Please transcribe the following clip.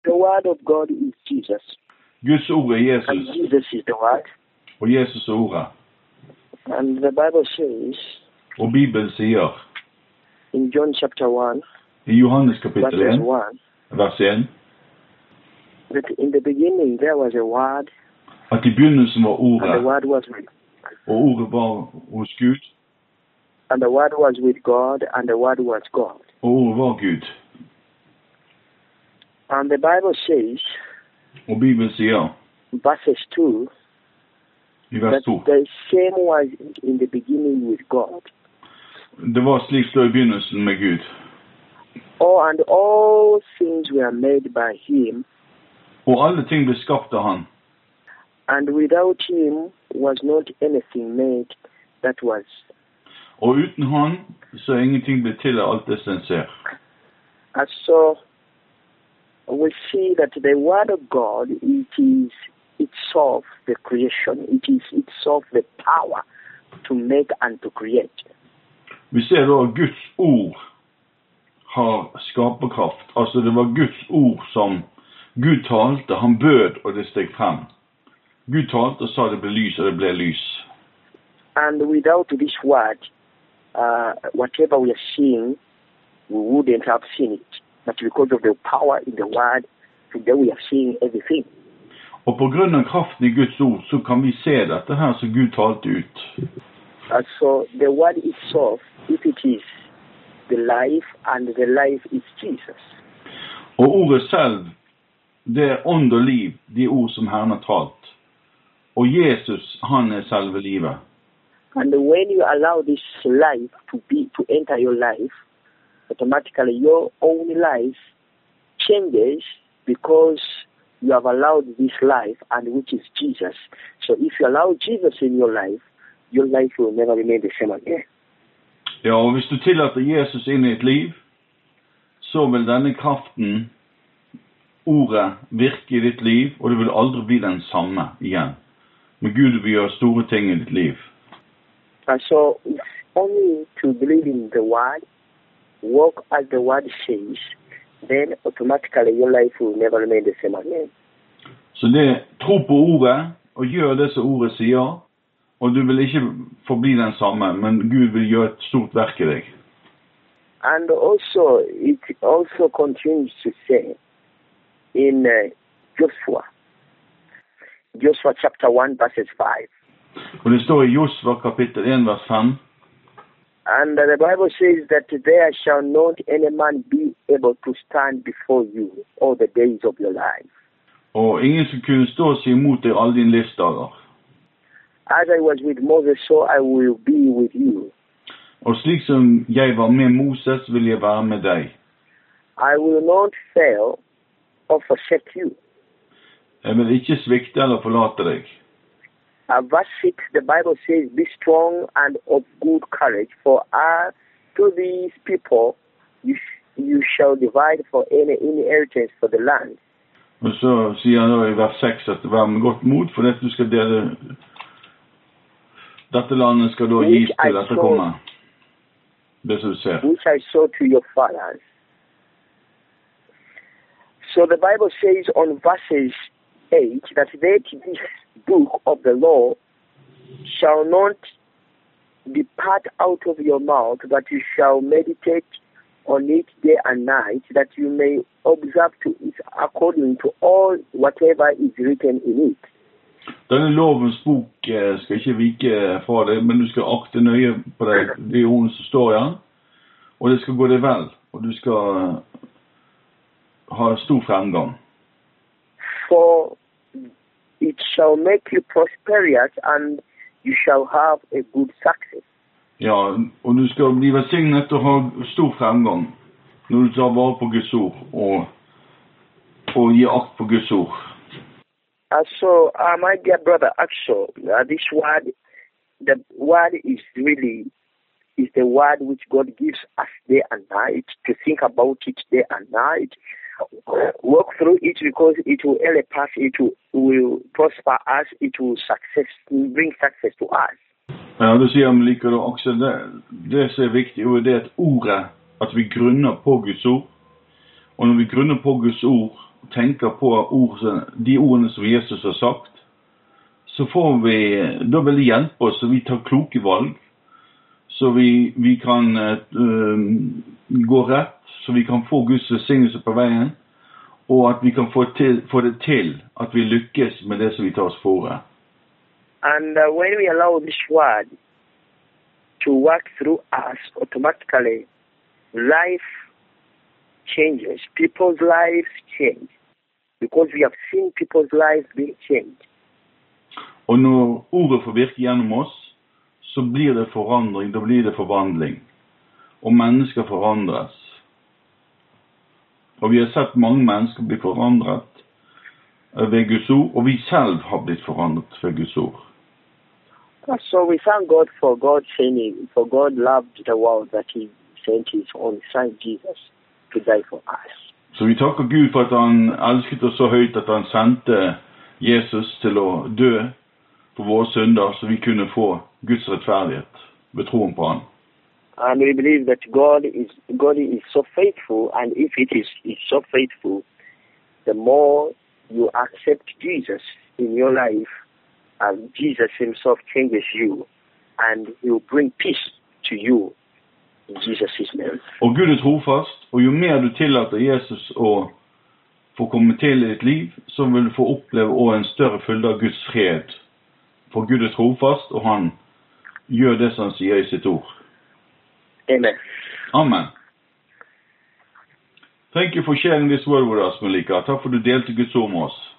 The word of God is Jesus. Guds ord er And Jesus, Jesus is the word. og Jesus er ordet. And the Bible says Og Bibelen sier in John chapter 1, i Johannes kapittel verse 1, 1, vers 1, that in the beginning there was a word, at i begynnelsen var and the ordet, word was with, og ordet var hos Gud, and the word was with God, and the word was God. og ordet var Gud. And the Bible says, Og Bibelen sier verses 2, i vers that 2, the same was in the beginning with God. det var slik stod i begynnelsen med Gud. Oh, and all things were made by him, Og alle ting ble skapt av han. and without him was not anything made that was. Og uten han, så er ingenting blitt til av alt det som en ser. And so we see that the word of God, it is itself the creation, it is itself the power to make and to create. Vi ser da at Guds ord har skaperkraft. Altså det var Guds ord som Gud talte, han bød og det steg frem. Gud talte og sa det ble lys og det ble lys. And without this word, whatever we are seeing, we wouldn't have seen it. But because of the power in the word, today we are seeing everything. Og på grunn av kraften i Guds ord så kan vi se dette her som Gud talte ut. And so the word itself, if it is the life, and the life is Jesus. Og ordet selv, det er ånd og liv, de ord som Herren har talt. Og Jesus, han er selve livet. And when you allow this life to enter your life, automatically your own life changes because you have allowed this life, and which is Jesus. So if you allow Jesus in your life will never remain the same again. Ja, og hvis du tillater Jesus inn i et liv, så vil denne kraften, ordet, virke i ditt liv, og det vil aldri bli den samme igjen. Men Gud vil gjøre store ting i ditt liv. And so it's only to believe in the word, walk as the word says, then automatically your life will never remain the same again. Så det, tro på ordet, og gjør det som ordet sier, og du vil ikke forbli den samme, men Gud vil gjøre et stort verk i deg. And also, it also continues to say in Joshua chapter 1 verses 5. Og det står i Josva kapittel 1 vers 5. And the Bible says that there shall not any man be able to stand before you all the days of your life. Og ingen skal kunne stå seg imot deg alle dine livsdager. As I was with Moses, so I will be with you. Og slik som jeg var med Moses, vil jeg være med deg. I will not fail or forsake you. Jeg vil ikke svikte eller forlate deg. Verse 6, the Bible says, be strong and of good courage, for to these people you shall divide for any inheritance for the land. Og så sier han da i vers 6 at vær med godt mot, for at du skal dele dette landet skal da gis til dette kommer. Det som du ser. Which I saw to your fathers. So the Bible says on verses 8 that this book of the law shall not depart out of your mouth, but you shall meditate on it day and night, that you may observe to it according to all whatever is written in it. Denne lovens bok skal ikke vike fra deg, men du skal akte nøye på de ordene som står i den, og det skal gå deg vel, og du skal ha stor fremgang. For it shall make you prosperous, and you shall have a good success. Ja, og du skal bli velsignet og ha stor fremgang når du tar vare på Guds ord og gir akt på Guds ord. So, my dear brother, actually, this word, the word is the word which God gives us day and night, to think about it day and night, work through it, because it will help us, it will prosper us, it will bring success to us. Ja, det sier han liker da også. Det som er viktig, det er at ordet, at vi grunner på Guds ord. Og når vi grunner på Guds ord, tenker på de ordene som Jesus har sagt, så da vil det hjelpe oss, så vi tar kloke valg, så vi kan gå rett, så vi kan få Guds velsignelse på veien, og at vi kan få det til at vi lykkes med det som vi tar oss for. And when we allow this word to work through us, automatically life changes. People's lives change. Because we have seen people's lives being changed. Og når ordet får virke gjennom oss, så blir det forandring, da blir det forvandling. Og mennesker forandres. Og vi har sett mange mennesker bli forandret ved Guds ord, og vi selv har blitt forandret ved Guds ord. So we thank God for God saying, for God loved the world that He sent His only Son Jesus to die for us. Så vi takker Gud for at han elsket oss så høyt at han sendte Jesus til å dø for våre synder, så vi kunne få Guds rettferdighet ved troen på han. And we believe that God is so faithful, and if it is so faithful, the more you accept Jesus in your life, and Jesus himself changes you, and he will bring peace to you in Jesus' name. Og Gud trofast, og jo mer du tillater Jesus å få komme til i ditt liv, så vil du få oppleve også en større fylde av Guds fred. For Gud trofast, og han gjør det som han sier i sitt ord. Amen. Amen. Thank you for sharing this word with us, Malika. Takk for du delte Guds ord med oss.